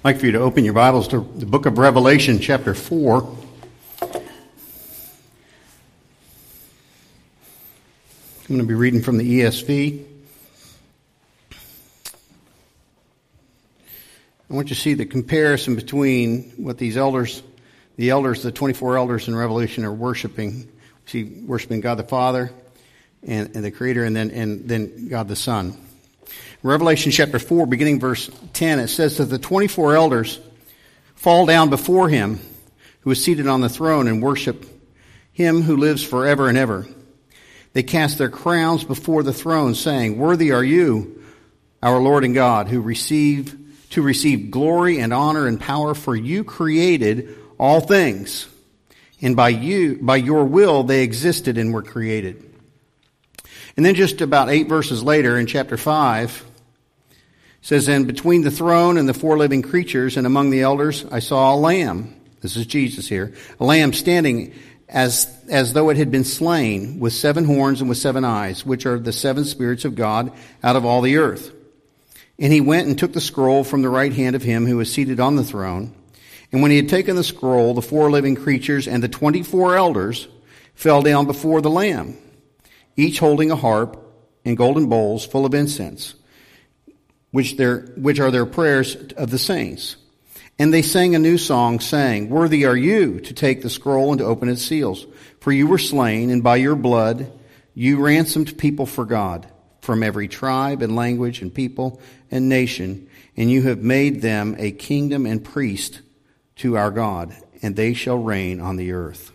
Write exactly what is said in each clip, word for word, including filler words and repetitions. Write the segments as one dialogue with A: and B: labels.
A: I'd like for you to open your Bibles to the book of Revelation, chapter four. I'm going to be reading from the E S V. I want you to see the comparison between what these elders, the elders, the twenty-four elders in Revelation are worshiping. See, worshiping God the Father and, and the Creator, and then and then God the Son. Revelation chapter four, beginning verse ten, it says that the twenty-four elders fall down before him who is seated on the throne and worship him who lives forever and ever. They cast their crowns before the throne, saying, "Worthy are you, our Lord and God, who receive to receive glory and honor and power, for you created all things, and by you, by your will they existed and were created." And then just about eight verses later in chapter five, it says, "And between the throne and the four living creatures and among the elders, I saw a lamb." This is Jesus here. "A lamb standing as, as though it had been slain, with seven horns and with seven eyes, which are the seven spirits of God out of all the earth. And he went and took the scroll from the right hand of him who was seated on the throne. And when he had taken the scroll, the four living creatures and the twenty-four elders fell down before the Lamb, each holding a harp and golden bowls full of incense, which their which are their prayers of the saints. And they sang a new song, saying, "Worthy are you to take the scroll and to open its seals. For you were slain, and by your blood you ransomed people for God, from every tribe and language and people and nation, and you have made them a kingdom and priest to our God, and they shall reign on the earth."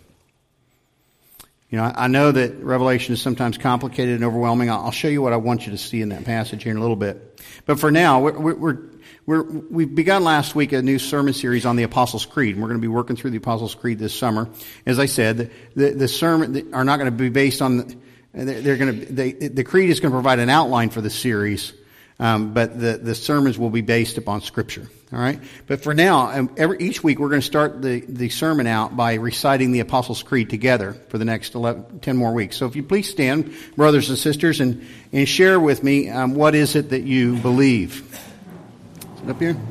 A: You know, I know that Revelation is sometimes complicated and overwhelming. I'll show you what I want you to see in that passage here in a little bit. But for now, we're, we're, we're, we've begun last week a new sermon series on the Apostles' Creed. And we're going to be working through the Apostles' Creed this summer. As I said, the, the, the sermon are not going to be based on, they're going to, they, the Creed is going to provide an outline for the series. Um, but the, the sermons will be based upon Scripture. All right? But for now, um, every, each week we're going to start the, the sermon out by reciting the Apostles' Creed together for the next eleven, ten more weeks. So if you please stand, brothers and sisters, and, and share with me um, what is it that you believe. Is it up here?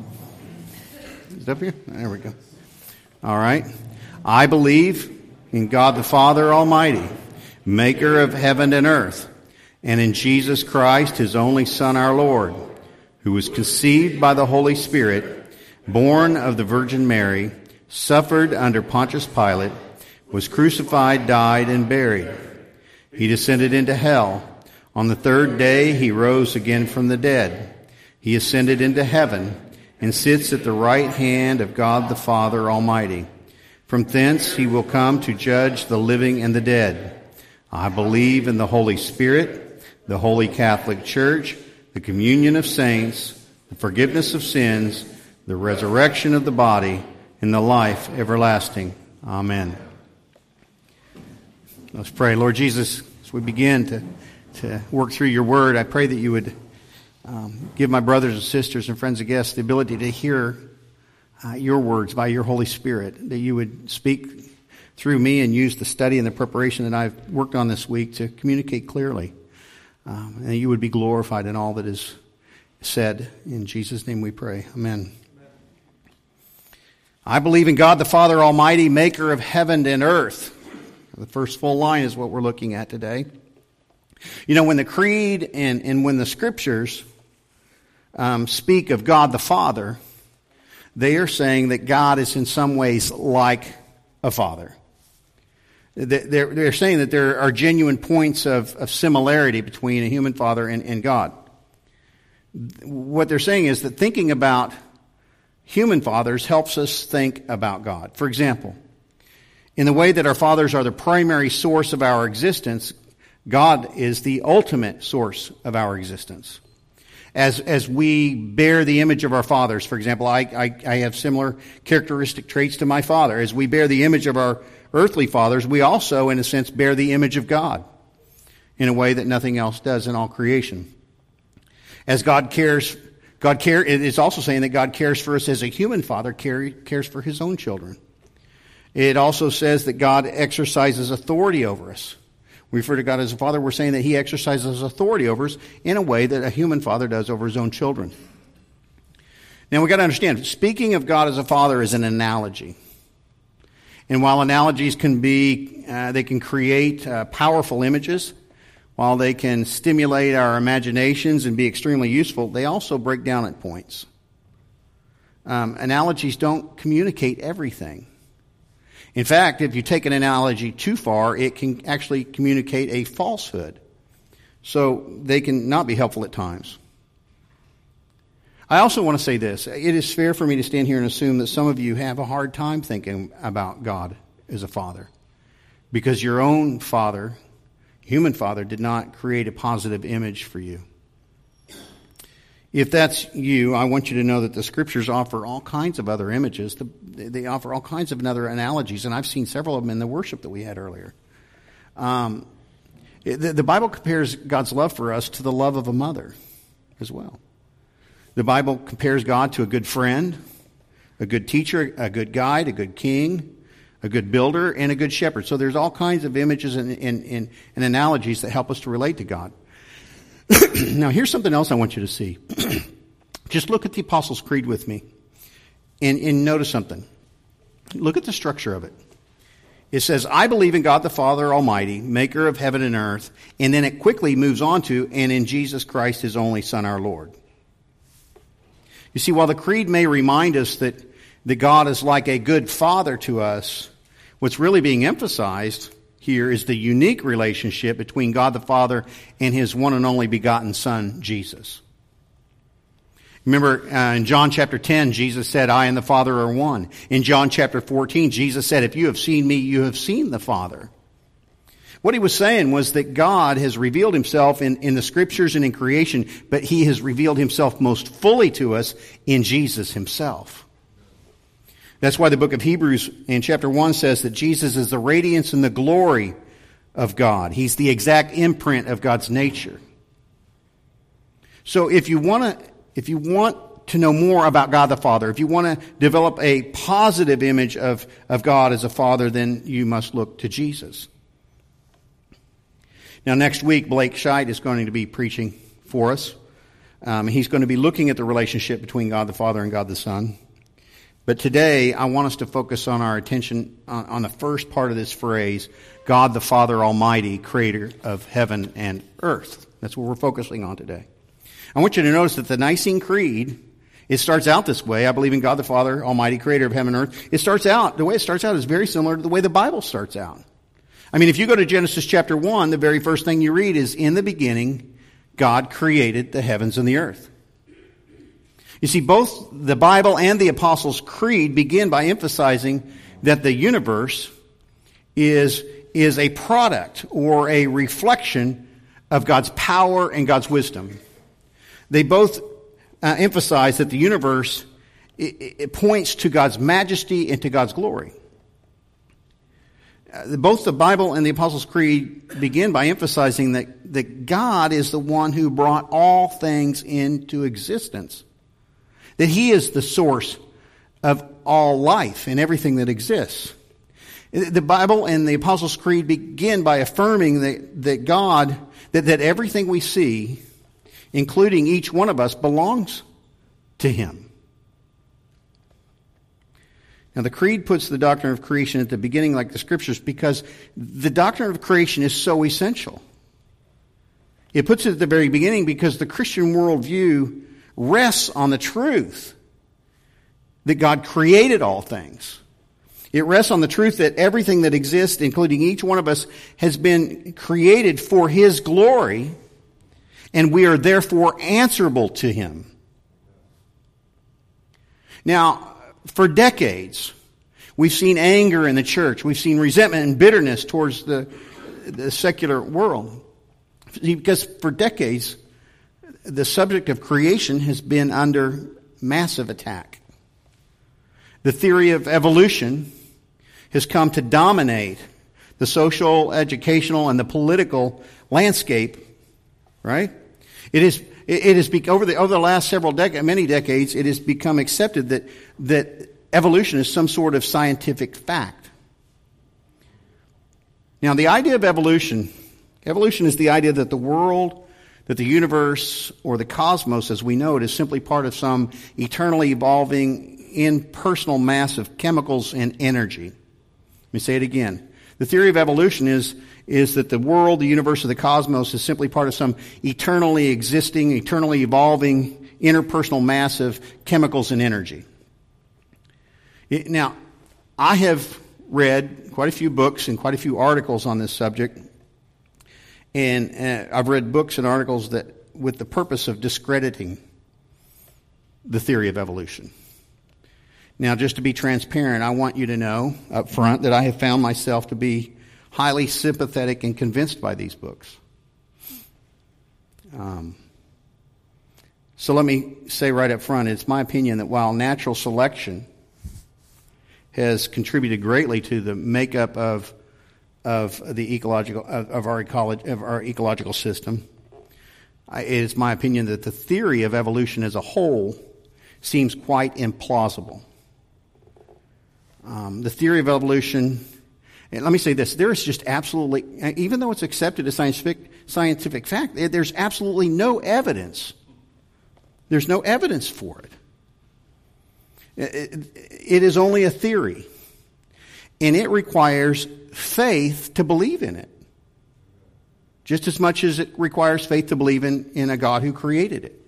A: Is it up here? There we go. All right. "I believe in God the Father Almighty, maker of heaven and earth, and in Jesus Christ, his only Son, our Lord, who was conceived by the Holy Spirit, born of the Virgin Mary, suffered under Pontius Pilate, was crucified, died, and buried. He descended into hell. On the third day he rose again from the dead. He ascended into heaven and sits at the right hand of God the Father Almighty. From thence he will come to judge the living and the dead. I believe in the Holy Spirit, the Holy Catholic Church, the communion of saints, the forgiveness of sins, the resurrection of the body, and the life everlasting. Amen." Let's pray. Lord Jesus, as we begin to, to work through your word, I pray that you would um, give my brothers and sisters and friends and guests the ability to hear uh, your words by your Holy Spirit, that you would speak through me and use the study and the preparation that I've worked on this week to communicate clearly. Um, and you would be glorified in all that is said. In Jesus' name we pray. Amen. Amen. "I believe in God the Father Almighty, maker of heaven and earth." The first full line is what we're looking at today. You know, when the Creed and, and when the Scriptures um, speak of God the Father, they are saying that God is in some ways like a father. They're, they're saying that there are genuine points of, of similarity between a human father and, and God. What they're saying is that thinking about human fathers helps us think about God. For example, in the way that our fathers are the primary source of our existence, God is the ultimate source of our existence. As as we bear the image of our fathers, for example, I, I, I have similar characteristic traits to my father. As we bear the image of our earthly fathers, we also, in a sense, bear the image of God in a way that nothing else does in all creation. As God cares, God care, it is also saying that God cares for us as a human father care, cares for his own children. It also says that God exercises authority over us. We refer to God as a father, we're saying that he exercises authority over us in a way that a human father does over his own children. Now we've got to understand, speaking of God as a father is an analogy. And while analogies can be, uh, they can create uh, powerful images, while they can stimulate our imaginations and be extremely useful, they also break down at points. Um, analogies don't communicate everything. In fact, if you take an analogy too far, it can actually communicate a falsehood. So they can not be helpful at times. I also want to say this. It is fair for me to stand here and assume that some of you have a hard time thinking about God as a father, because your own father, human father, did not create a positive image for you. If that's you, I want you to know that the Scriptures offer all kinds of other images. They offer all kinds of other analogies, and I've seen several of them in the worship that we had earlier. Um, the, the Bible compares God's love for us to the love of a mother as well. The Bible compares God to a good friend, a good teacher, a good guide, a good king, a good builder, and a good shepherd. So there's all kinds of images and, and, and, and analogies that help us to relate to God. Now, here's something else I want you to see. Just look at the Apostles' Creed with me and, and notice something. Look at the structure of it. It says, I believe in God the Father Almighty, maker of heaven and earth. And then it quickly moves on to, and in Jesus Christ, his only Son, our Lord. You see, while the Creed may remind us that, that God is like a good father to us, what's really being emphasized here is the unique relationship between God the Father and his one and only begotten Son, Jesus. Remember, uh, in John chapter ten, Jesus said, I and the Father are one. In John chapter fourteen, Jesus said, if you have seen me, you have seen the Father. What he was saying was that God has revealed himself in, in the Scriptures and in creation, but he has revealed himself most fully to us in Jesus himself. That's why the book of Hebrews in chapter one says that Jesus is the radiance and the glory of God. He's the exact imprint of God's nature. So if you want to, if you want to know more about God the Father, if you want to develop a positive image of, of God as a father, then you must look to Jesus. Now, next week, Blake Scheit is going to be preaching for us. Um, he's going to be looking at the relationship between God the Father and God the Son. But today, I want us to focus on our attention on, on the first part of this phrase, God the Father Almighty, creator of heaven and earth. That's what we're focusing on today. I want you to notice that the Nicene Creed, it starts out this way. I believe in God the Father Almighty, creator of heaven and earth. It starts out, the way it starts out is very similar to the way the Bible starts out. I mean, if you go to Genesis chapter one, the very first thing you read is, in the beginning, God created the heavens and the earth. You see, both the Bible and the Apostles' Creed begin by emphasizing that the universe is, is a product or a reflection of God's power and God's wisdom. They both uh, emphasize that the universe, it, it points to God's majesty and to God's glory. Uh, both the Bible and the Apostles' Creed begin by emphasizing that, that God is the one who brought all things into existence. That he is the source of all life and everything that exists. The Bible and the Apostles' Creed begin by affirming that, that God, that, that everything we see, including each one of us, belongs to him. Now, the Creed puts the doctrine of creation at the beginning like the Scriptures because the doctrine of creation is so essential. It puts it at the very beginning because the Christian worldview rests on the truth that God created all things. It rests on the truth that everything that exists, including each one of us, has been created for his glory, and we are therefore answerable to him. Now, for decades, we've seen anger in the church. We've seen resentment and bitterness towards the, the secular world. Because for decades, the subject of creation has been under massive attack. The theory of evolution has come to dominate the social, educational, and the political landscape, right? It is, it is over the over the last several decades, many decades, it has become accepted that that evolution is some sort of scientific fact. Now, the idea of evolution, evolution is the idea that the world that the universe or the cosmos as we know it is simply part of some eternally evolving impersonal mass of chemicals and energy. Let me say it again. The theory of evolution is, is that the world, the universe, or the cosmos is simply part of some eternally existing, eternally evolving interpersonal mass of chemicals and energy. It, now, I have read quite a few books and quite a few articles on this subject. And uh, I've read books and articles that with the purpose of discrediting the theory of evolution. Now, just to be transparent, I want you to know up front that I have found myself to be highly sympathetic and convinced by these books. Um, so let me say right up front, it's my opinion that while natural selection has contributed greatly to the makeup of of the ecological of, of our ecology of our ecological system, I, it is my opinion that the theory of evolution as a whole seems quite implausible. Um, the theory of evolution, and let me say this: there is just absolutely, even though it's accepted as scientific scientific fact, there's absolutely no evidence. There's no evidence for it. It, it is only a theory, and it requires faith to believe in it, just as much as it requires faith to believe in, in a God who created it.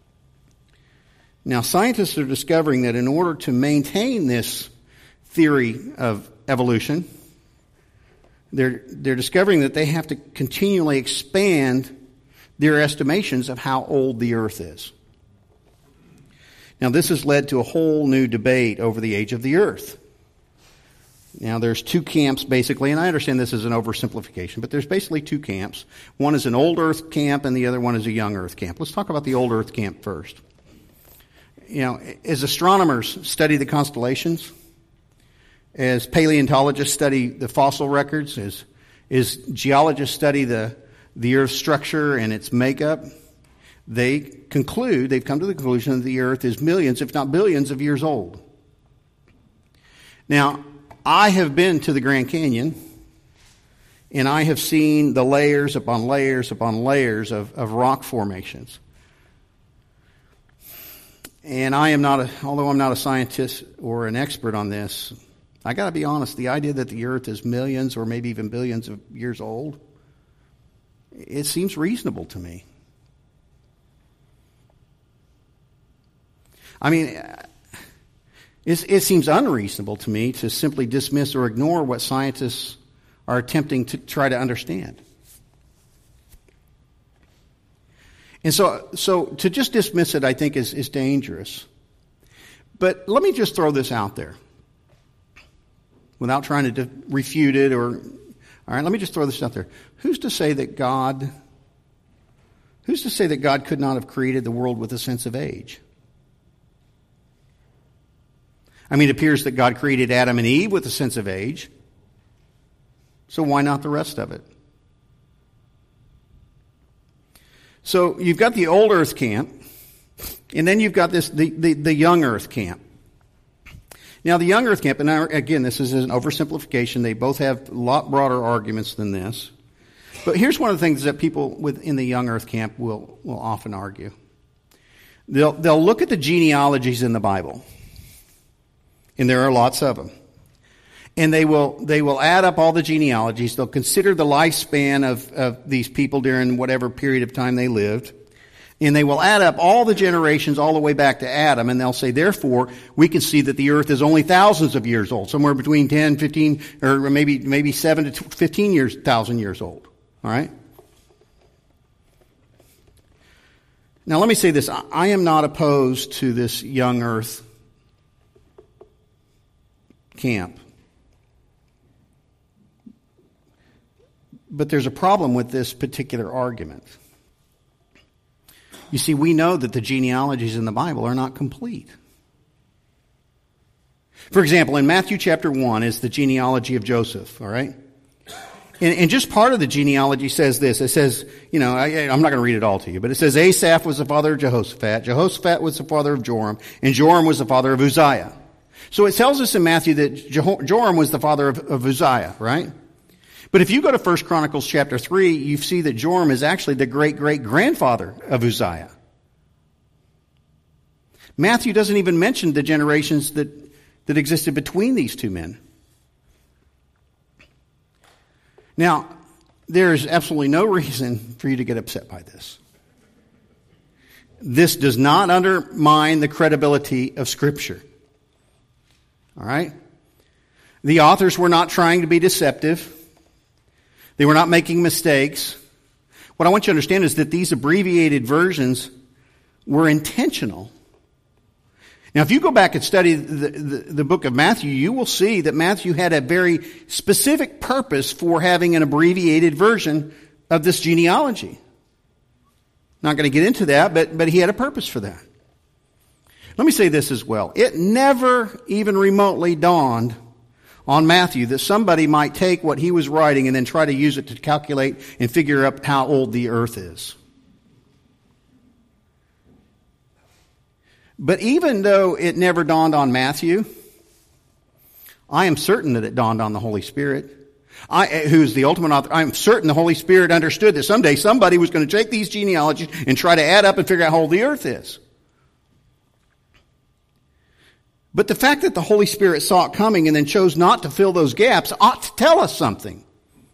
A: Now, scientists are discovering that in order to maintain this theory of evolution, they're, they're discovering that they have to continually expand their estimations of how old the earth is. Now, this has led to a whole new debate over the age of the earth. Now, there's two camps, basically, and I understand this is an oversimplification, but there's basically two camps. One is an old earth camp, and the other one is a young earth camp. Let's talk about the old earth camp first. You know, as astronomers study the constellations, as paleontologists study the fossil records, as, as geologists study the, the earth's structure and its makeup, they conclude, they've come to the conclusion that the earth is millions, if not billions, of years old. Now, I have been to the Grand Canyon, and I have seen the layers upon layers upon layers of, of rock formations. And I am not, a, although I'm not a scientist or an expert on this, I got to be honest, the idea that the earth is millions or maybe even billions of years old, it seems reasonable to me. I mean, it, it seems unreasonable to me to simply dismiss or ignore what scientists are attempting to try to understand. And so, so to just dismiss it, I think, is, is dangerous. But let me just throw this out there, without trying to de- refute it or, all right, let me just throw this out there. Who's to say that God, who's to say that God could not have created the world with a sense of age? I mean, it appears that God created Adam and Eve with a sense of age. So why not the rest of it? So you've got the old earth camp, and then you've got this the, the, the young earth camp. Now, the young earth camp, and I, again, this is an oversimplification. They both have a lot broader arguments than this. But here's one of the things that people within the young earth camp will, will often argue. They'll, they'll look at the genealogies in the Bible, and there are lots of them. And they will they will add up all the genealogies. They'll consider the lifespan of, of these people during whatever period of time they lived. And they will add up all the generations all the way back to Adam. And they'll say, therefore, we can see that the earth is only thousands of years old. Somewhere between ten, fifteen, or maybe maybe seven to fifteen years, thousand years old. All right? Now, let me say this. I am not opposed to this young earth camp. But there's a problem with this particular argument. You see, we know that the genealogies in the Bible are not complete. For example, in Matthew chapter one is the genealogy of Joseph, all right? And, and just part of the genealogy says this. It says, you know, I, I'm not going to read it all to you, but it says Asaph was the father of Jehoshaphat, Jehoshaphat was the father of Joram, and Joram was the father of Uzziah. So it tells us in Matthew that Joram was the father of, of Uzziah, right? But if you go to First Chronicles chapter three, you see that Joram is actually the great-great-grandfather of Uzziah. Matthew doesn't even mention the generations that, that existed between these two men. Now, there is absolutely no reason for you to get upset by this. This does not undermine the credibility of Scripture. All right? The authors were not trying to be deceptive. They were not making mistakes. What I want you to understand is that these abbreviated versions were intentional. Now, if you go back and study the, the, the book of Matthew, you will see that Matthew had a very specific purpose for having an abbreviated version of this genealogy. Not going to get into that, but, but he had a purpose for that. Let me say this as well. It never even remotely dawned on Matthew that somebody might take what he was writing and then try to use it to calculate and figure out how old the earth is. But even though it never dawned on Matthew, I am certain that it dawned on the Holy Spirit. I, who's the ultimate author. I'm certain the Holy Spirit understood that someday somebody was going to take these genealogies and try to add up and figure out how old the earth is. But the fact that the Holy Spirit saw it coming and then chose not to fill those gaps ought to tell us something.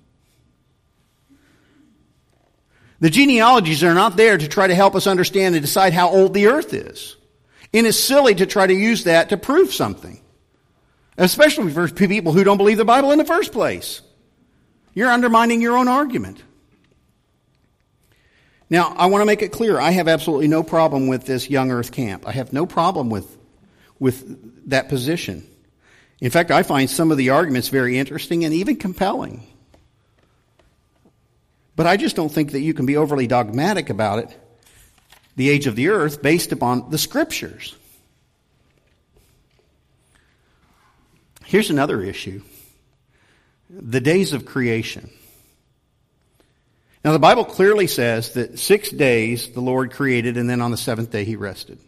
A: The genealogies are not there to try to help us understand and decide how old the earth is. And it's silly to try to use that to prove something. Especially for people who don't believe the Bible in the first place. You're undermining your own argument. Now, I want to make it clear, I have absolutely no problem with this young earth camp. I have no problem with, with that position. In fact, I find some of the arguments very interesting and even compelling. But I just don't think that you can be overly dogmatic about it, the age of the earth, based upon the Scriptures. Here's another issue. The days of creation. Now, the Bible clearly says that six days the Lord created, and then on the seventh day he rested.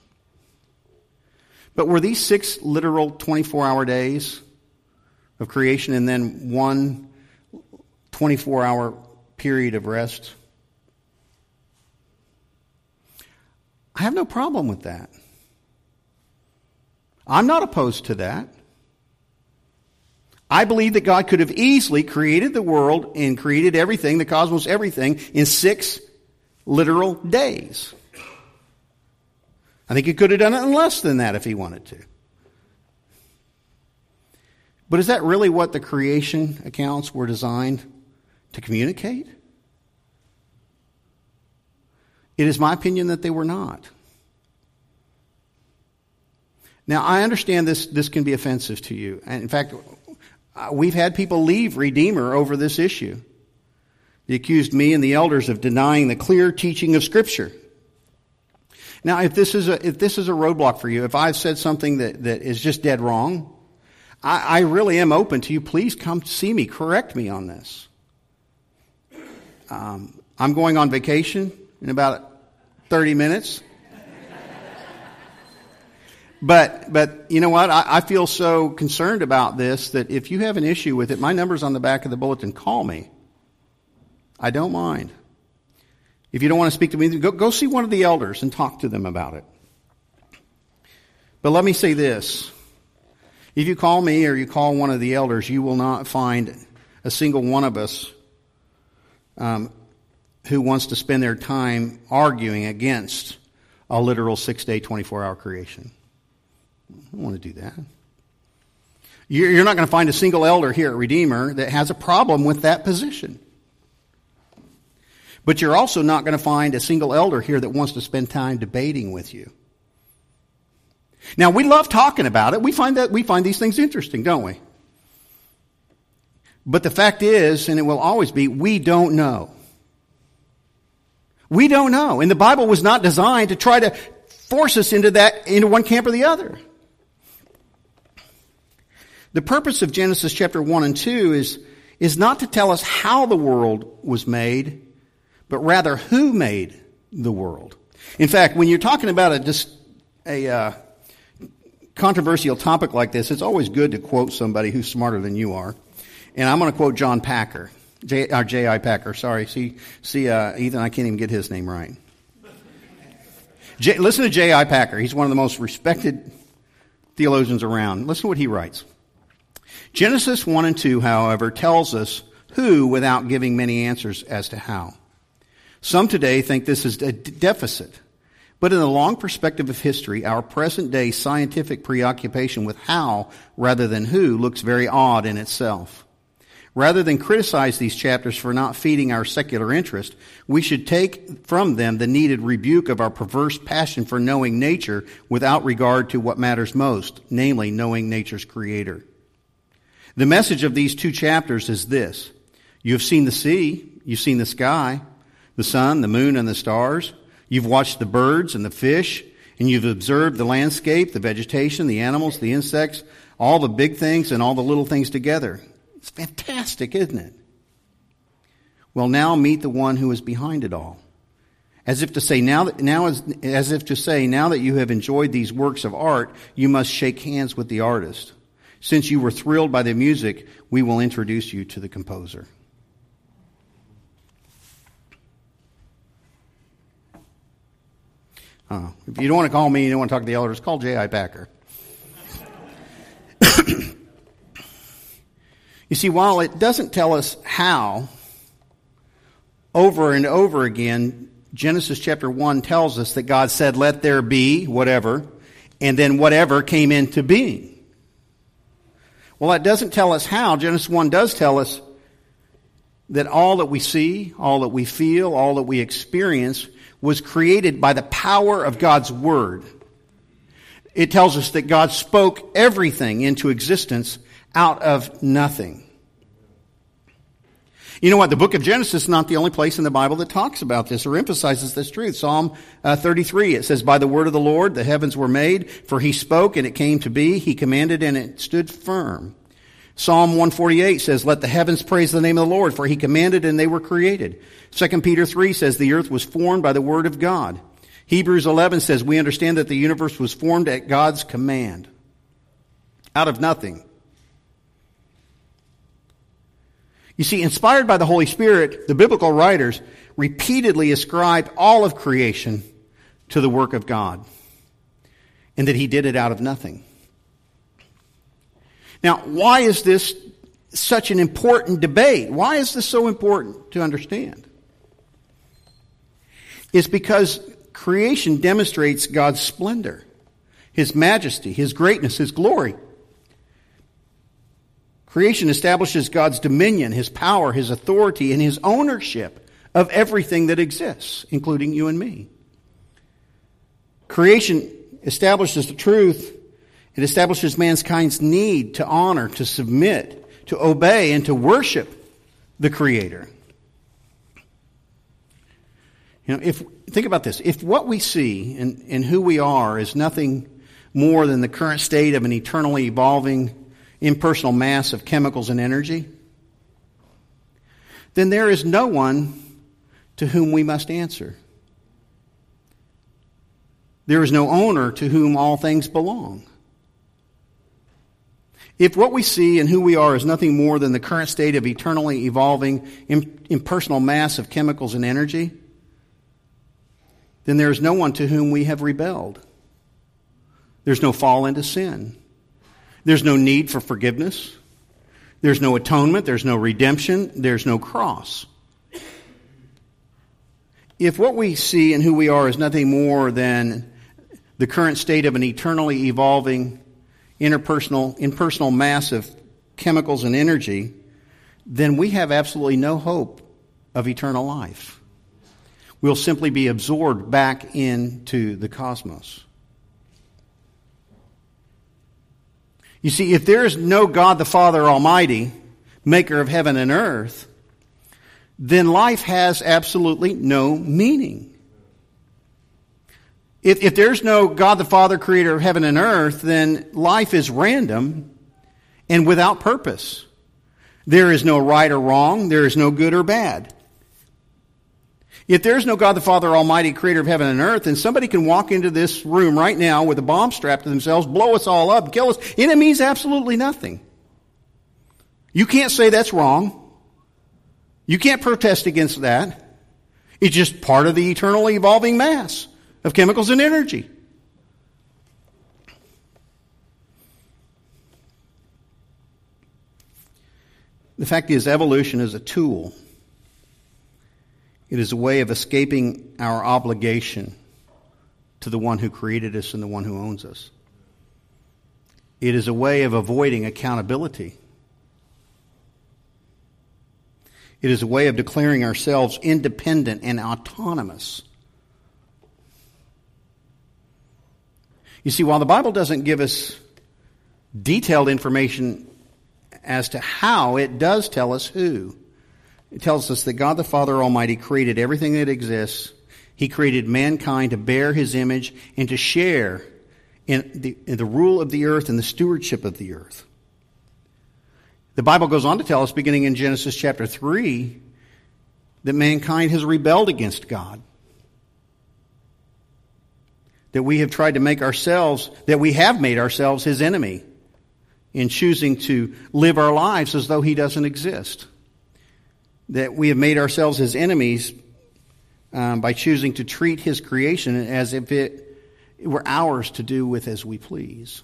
A: But were these six literal twenty-four hour days of creation and then one twenty-four hour period of rest? I have no problem with that. I'm not opposed to that. I believe that God could have easily created the world and created everything, the cosmos, everything, in six literal days. I think he could have done it in less than that if he wanted to. But is that really what the creation accounts were designed to communicate? It is my opinion that they were not. Now, I understand this, this can be offensive to you. And in fact, we've had people leave Redeemer over this issue. They accused me and the elders of denying the clear teaching of Scripture. Now, if this is a, if this is a roadblock for you, if I've said something that, that is just dead wrong, I, I really am open to you. Please come see me. Correct me on this. Um, I'm going on vacation in about thirty minutes. But, but you know what? I, I feel so concerned about this that if you have an issue with it, my number's on the back of the bulletin. Call me. I don't mind. If you don't want to speak to me, go, go see one of the elders and talk to them about it. But let me say this. If you call me or you call one of the elders, you will not find a single one of us um, who wants to spend their time arguing against a literal six-day, twenty-four hour creation. I don't want to do that. You're not going to find a single elder here at Redeemer that has a problem with that position. But you're also not going to find a single elder here that wants to spend time debating with you. Now, we love talking about it. We find that we find these things interesting, don't we? But the fact is, and it will always be, we don't know. We don't know. And the Bible was not designed to try to force us into that, into one camp or the other. The purpose of Genesis chapter one and two is, is not to tell us how the world was made, but rather who made the world. In fact, when you're talking about a, just a uh, controversial topic like this, it's always good to quote somebody who's smarter than you are. And I'm going to quote John Packer, J, uh, J I Packer, sorry. See, see, uh, Ethan, I can't even get his name right. J, listen to J I Packer. He's one of the most respected theologians around. Listen to what he writes. Genesis one and two, however, tells us who without giving many answers as to how. Some today think this is a deficit. But in the long perspective of history, our present-day scientific preoccupation with how rather than who looks very odd in itself. Rather than criticize these chapters for not feeding our secular interest, we should take from them the needed rebuke of our perverse passion for knowing nature without regard to what matters most, namely knowing nature's creator. The message of these two chapters is this. You have seen the sea, you've seen the sky, the sun, the moon, and the stars. You've watched the birds and the fish, and you've observed the landscape, the vegetation, the animals, the insects, all the big things and all the little things together. It's fantastic, isn't it? Well, now meet the one who is behind it all. As if to say, now that, now as, as if to say, now that you have enjoyed these works of art, you must shake hands with the artist. Since you were thrilled by the music, we will introduce you to the composer. Uh, if you don't want to call me, you don't want to talk to the elders, call J I Packer. You see, while it doesn't tell us how, over and over again, Genesis chapter one tells us that God said, let there be whatever, and then whatever came into being. Well, that doesn't tell us how. Genesis one does tell us that all that we see, all that we feel, all that we experience was created by the power of God's Word. It tells us that God spoke everything into existence out of nothing. You know what? The book of Genesis is not the only place in the Bible that talks about this or emphasizes this truth. Psalm uh, thirty-three, it says, by the word of the Lord the heavens were made, for he spoke and it came to be. He commanded and it stood firm. Psalm one forty-eight says, let the heavens praise the name of the Lord, for he commanded and they were created. Second Peter three says, the earth was formed by the word of God. Hebrews eleven says, we understand that the universe was formed at God's command, out of nothing. You see, inspired by the Holy Spirit, the biblical writers repeatedly ascribed all of creation to the work of God, and that he did it out of nothing. Now, why is this such an important debate? Why is this so important to understand? It's because creation demonstrates God's splendor, his majesty, his greatness, his glory. Creation establishes God's dominion, his power, his authority, and his ownership of everything that exists, including you and me. Creation establishes the truth. It establishes mankind's need to honor, to submit, to obey, and to worship the Creator. You know, if think about this. If what we see and, and who we are is nothing more than the current state of an eternally evolving impersonal mass of chemicals and energy, then there is no one to whom we must answer. There is no owner to whom all things belong. If what we see and who we are is nothing more than the current state of eternally evolving impersonal mass of chemicals and energy, then there is no one to whom we have rebelled. There's no fall into sin. There's no need for forgiveness. There's no atonement. There's no redemption. There's no cross. If what we see and who we are is nothing more than the current state of an eternally evolving interpersonal, impersonal mass of chemicals and energy, then we have absolutely no hope of eternal life. We'll simply be absorbed back into the cosmos. You see, if there is no God the Father Almighty, maker of heaven and earth, then life has absolutely no meaning. If, if there's no God the Father, creator of heaven and earth, then life is random and without purpose. There is no right or wrong. There is no good or bad. If there's no God the Father Almighty, creator of heaven and earth, then somebody can walk into this room right now with a bomb strapped to themselves, blow us all up, kill us, and it means absolutely nothing. You can't say that's wrong. You can't protest against that. It's just part of the eternal evolving mass of chemicals and energy. The fact is, evolution is a tool. It is a way of escaping our obligation to the one who created us and the one who owns us. It is a way of avoiding accountability. It is a way of declaring ourselves independent and autonomous. You see, while the Bible doesn't give us detailed information as to how, it does tell us who. It tells us that God the Father Almighty created everything that exists. He created mankind to bear His image and to share in the, in the rule of the earth and the stewardship of the earth. The Bible goes on to tell us, beginning in Genesis chapter three, that mankind has rebelled against God. That we have tried to make ourselves, that we have made ourselves His enemy in choosing to live our lives as though He doesn't exist. That we have made ourselves His enemies um, by choosing to treat His creation as if it were ours to do with as we please.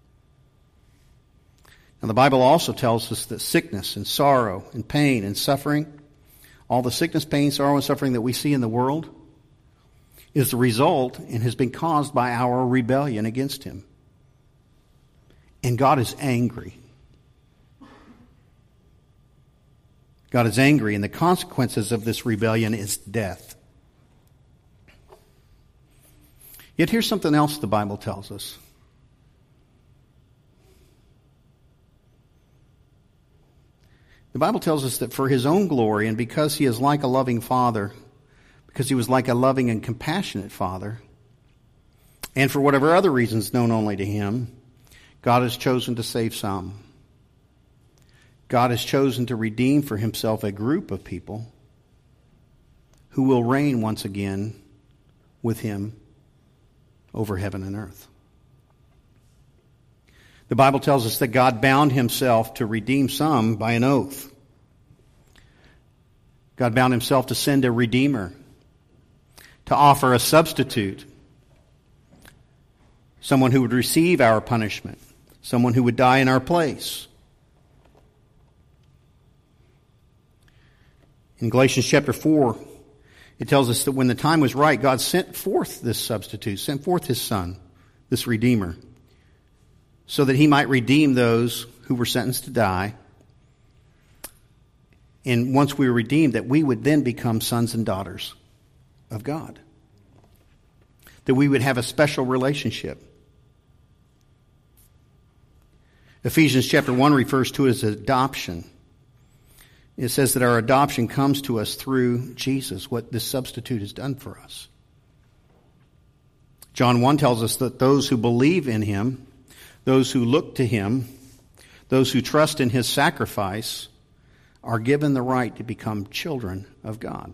A: Now, the Bible also tells us that sickness and sorrow and pain and suffering, all the sickness, pain, sorrow, and suffering that we see in the world, is the result and has been caused by our rebellion against Him. And God is angry. God is angry, and the consequences of this rebellion is death. Yet here's something else the Bible tells us. The Bible tells us that for His own glory, and because He is like a loving Father, because He was like a loving and compassionate Father, and for whatever other reasons known only to Him, God has chosen to save some. God has chosen to redeem for Himself a group of people who will reign once again with Him over heaven and earth. The Bible tells us that God bound Himself to redeem some by an oath. God bound Himself to send a Redeemer, to offer a substitute, someone who would receive our punishment, someone who would die in our place. In Galatians chapter four, it tells us that when the time was right, God sent forth this substitute, sent forth His Son, this Redeemer, so that He might redeem those who were sentenced to die. And once we were redeemed, that we would then become sons and daughters of God. That we would have a special relationship. Ephesians chapter one refers to it as adoption. It says that our adoption comes to us through Jesus, what this substitute has done for us. John one tells us that those who believe in Him, those who look to Him, those who trust in His sacrifice, are given the right to become children of God.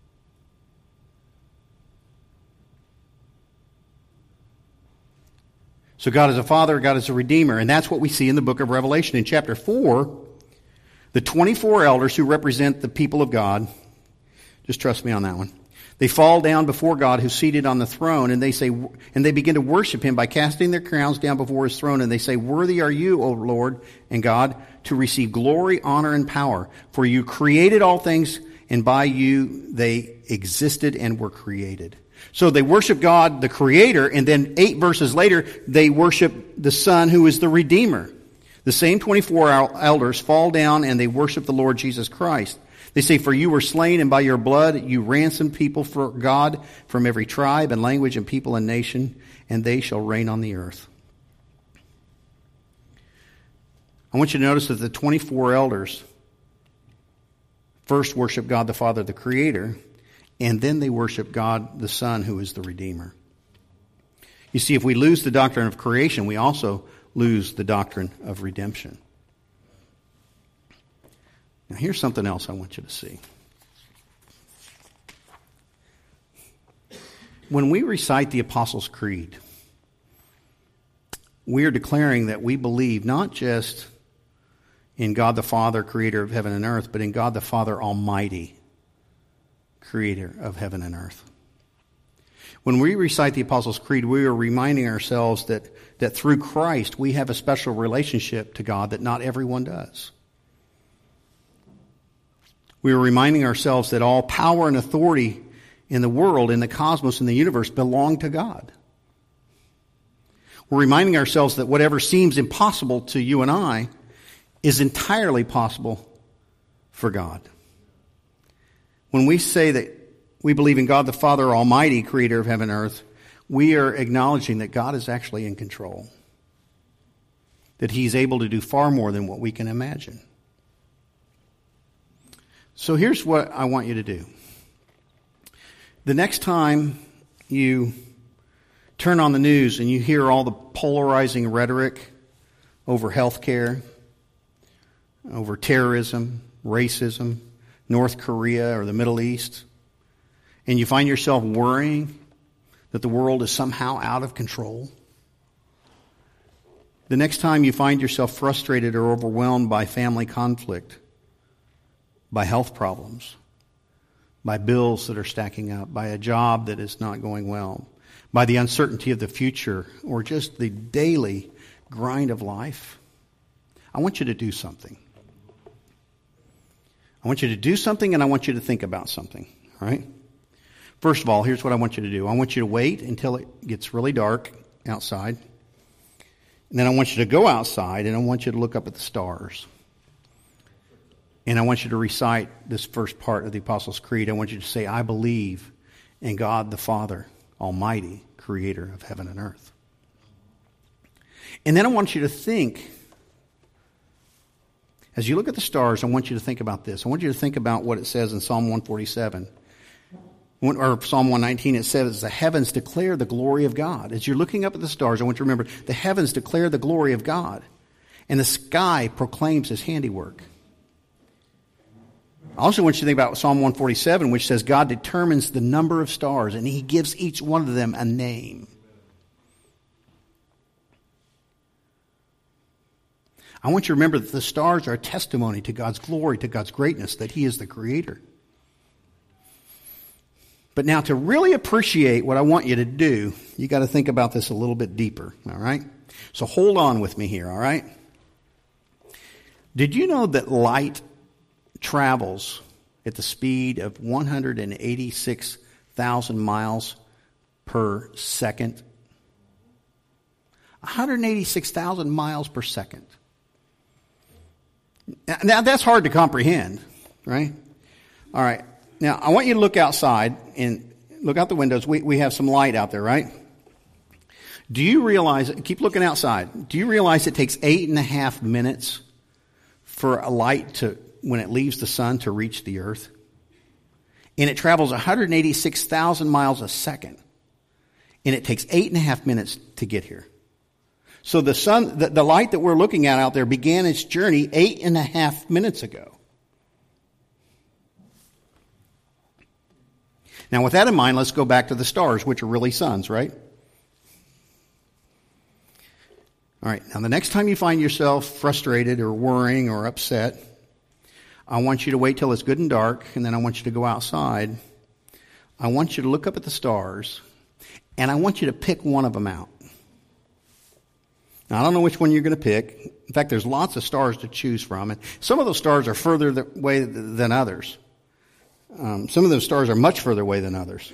A: So God is a Father, God is a Redeemer, and that's what we see in the book of Revelation. In chapter four, the twenty-four elders who represent the people of God, just trust me on that one, they fall down before God who's seated on the throne, and they say, and they begin to worship Him by casting their crowns down before His throne, and they say, "Worthy are you, O Lord and God, to receive glory, honor, and power. For you created all things, and by you they existed and were created." So they worship God, the Creator, and then eight verses later, they worship the Son who is the Redeemer. The same twenty-four elders fall down and they worship the Lord Jesus Christ. They say, "For you were slain, and by your blood you ransomed people for God from every tribe and language and people and nation, and they shall reign on the earth." I want you to notice that the twenty-four elders first worship God the Father, the Creator, and then they worship God the Son, who is the Redeemer. You see, if we lose the doctrine of creation, we also lose the doctrine of redemption. Now, here's something else I want you to see. When we recite the Apostles' Creed, we are declaring that we believe not just in God the Father, creator of heaven and earth, but in God the Father Almighty, creator of heaven and earth. When we recite the Apostles' Creed, we are reminding ourselves that, that through Christ we have a special relationship to God that not everyone does. We are reminding ourselves that all power and authority in the world, in the cosmos, in the universe belong to God. We're reminding ourselves that whatever seems impossible to you and I is entirely possible for God. When we say that we believe in God the Father Almighty, creator of heaven and earth, we are acknowledging that God is actually in control. That He's able to do far more than what we can imagine. So here's what I want you to do. The next time you turn on the news and you hear all the polarizing rhetoric over health care, over terrorism, racism, North Korea, or the Middle East, and you find yourself worrying that the world is somehow out of control, the next time you find yourself frustrated or overwhelmed by family conflict, by health problems, by bills that are stacking up, by a job that is not going well, by the uncertainty of the future, or just the daily grind of life, I want you to do something. I want you to do something, and I want you to think about something, all right? First of all, here's what I want you to do. I want you to wait until it gets really dark outside. And then I want you to go outside, and I want you to look up at the stars. And I want you to recite this first part of the Apostles' Creed. I want you to say, I believe in God the Father Almighty, creator of heaven and earth. And then I want you to think, as you look at the stars, I want you to think about this. I want you to think about what it says in Psalm one forty-seven. Or Psalm one nineteen, it says, the heavens declare the glory of God. As you're looking up at the stars, I want you to remember, the heavens declare the glory of God. And the sky proclaims His handiwork. I also want you to think about Psalm one forty-seven, which says God determines the number of stars, and He gives each one of them a name. I want you to remember that the stars are a testimony to God's glory, to God's greatness, that He is the creator. But now to really appreciate what I want you to do, you got to think about this a little bit deeper, all right? So hold on with me here, all right? Did you know that light travels at the speed of one hundred eighty-six thousand miles per second? one hundred eighty-six thousand miles per second. Now, that's hard to comprehend, right? All right. Now, I want you to look outside and look out the windows. We, we have some light out there, right? Do you realize, keep looking outside, do you realize it takes eight and a half minutes for a light to, when it leaves the sun, to reach the earth? And it travels one hundred eighty-six thousand miles a second. And it takes eight and a half minutes to get here. So the sun, the, the light that we're looking at out there began its journey eight and a half minutes ago. Now, with that in mind, let's go back to the stars, which are really suns, right? All right. Now, the next time you find yourself frustrated or worrying or upset, I want you to wait till it's good and dark, and then I want you to go outside. I want you to look up at the stars, and I want you to pick one of them out. Now, I don't know which one you're going to pick. In fact, there's lots of stars to choose from, and some of those stars are further away than others. Um, some of those stars are much further away than others.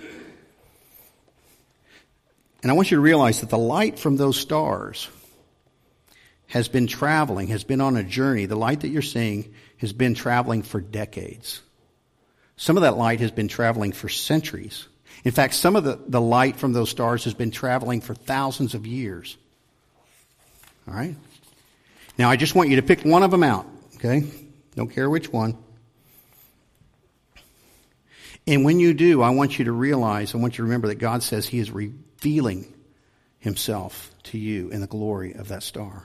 A: And I want you to realize that the light from those stars has been traveling, has been on a journey. The light that you're seeing has been traveling for decades. Some of that light has been traveling for centuries. In fact, some of the, the light from those stars has been traveling for thousands of years. All right? Now, I just want you to pick one of them out, okay? Don't care which one. And when you do, I want you to realize, I want you to remember that God says He is revealing Himself to you in the glory of that star.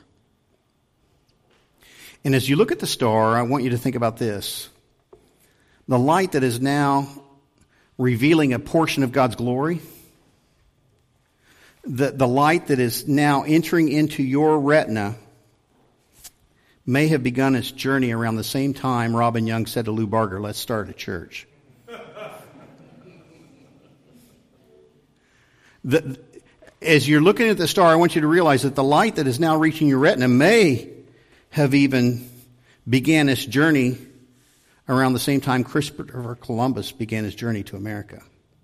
A: And as you look at the star, I want you to think about this. The light that is now revealing a portion of God's glory, the, the light that is now entering into your retina may have begun its journey around the same time Robin Young said to Lou Barger, let's start a church. the, as you're looking at the star, I want you to realize that the light that is now reaching your retina may have even began its journey around the same time Christopher Columbus began his journey to America.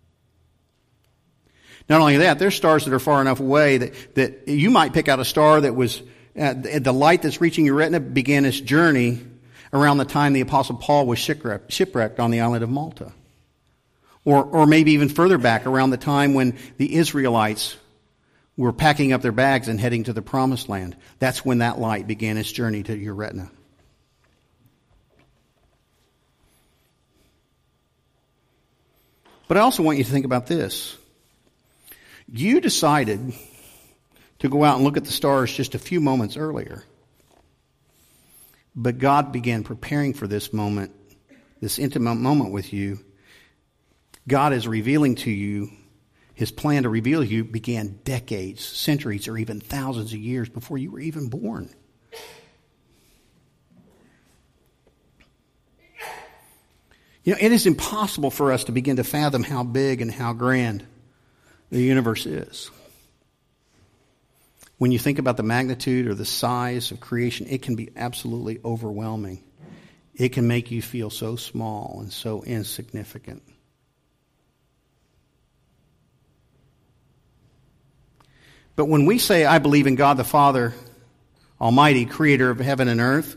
A: Not only that, there's stars that are far enough away that, that you might pick out a star that was, uh, the light that's reaching your retina began its journey around the time the Apostle Paul was shipwrecked, shipwrecked on the island of Malta. Or, or maybe even further back around the time when the Israelites were packing up their bags and heading to the Promised Land. That's when that light began its journey to your retina. But I also want you to think about this. You decided to go out and look at the stars just a few moments earlier. But God began preparing for this moment, this intimate moment with you. God is revealing to you, His plan to reveal to you began decades, centuries, or even thousands of years before you were even born. You know, it is impossible for us to begin to fathom how big and how grand the universe is. When you think about the magnitude or the size of creation, it can be absolutely overwhelming. It can make you feel so small and so insignificant. But when we say, I believe in God the Father Almighty, creator of heaven and earth,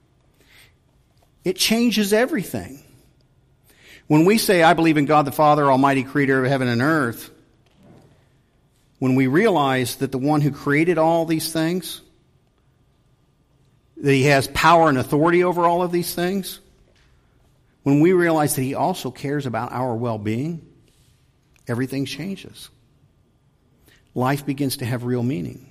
A: it changes everything. When we say, I believe in God the Father Almighty, creator of heaven and earth, when we realize that the one who created all these things, that He has power and authority over all of these things, when we realize that He also cares about our well-being, everything changes. Life begins to have real meaning.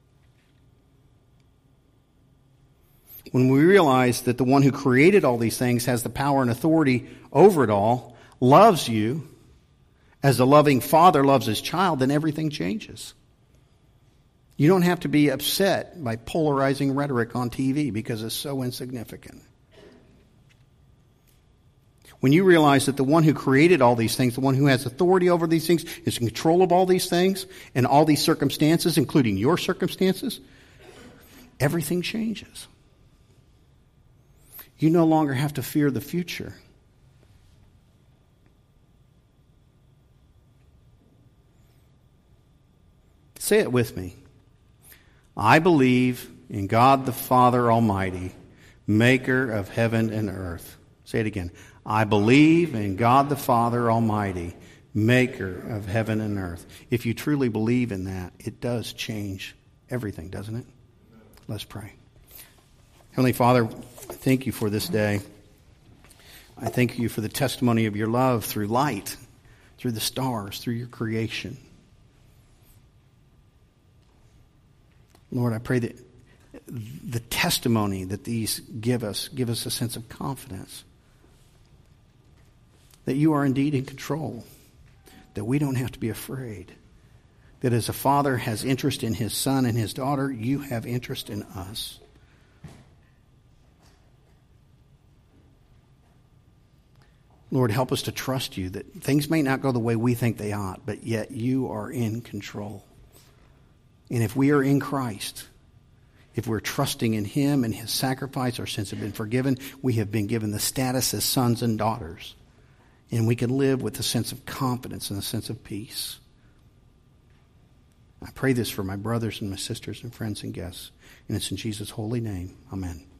A: When we realize that the one who created all these things has the power and authority over it all, loves you, as a loving father loves his child, then everything changes. You don't have to be upset by polarizing rhetoric on T V because it's so insignificant. When you realize that the one who created all these things, the one who has authority over these things, is in control of all these things and all these circumstances, including your circumstances, everything changes. You no longer have to fear the future. Say it with me. I believe in God the Father Almighty, maker of heaven and earth. Say it again. I believe in God the Father Almighty, maker of heaven and earth. If you truly believe in that, it does change everything, doesn't it? Let's pray. Heavenly Father, I thank you for this day. I thank you for the testimony of your love through light, through the stars, through your creation. Lord, I pray that the testimony that these give us, give us a sense of confidence that you are indeed in control, that we don't have to be afraid, that as a father has interest in his son and his daughter, you have interest in us. Lord, help us to trust you that things may not go the way we think they ought, but yet you are in control. And if we are in Christ, if we're trusting in Him and His sacrifice, our sins have been forgiven. We have been given the status as sons and daughters. And we can live with a sense of confidence and a sense of peace. I pray this for my brothers and my sisters and friends and guests. And it's in Jesus' holy name. Amen.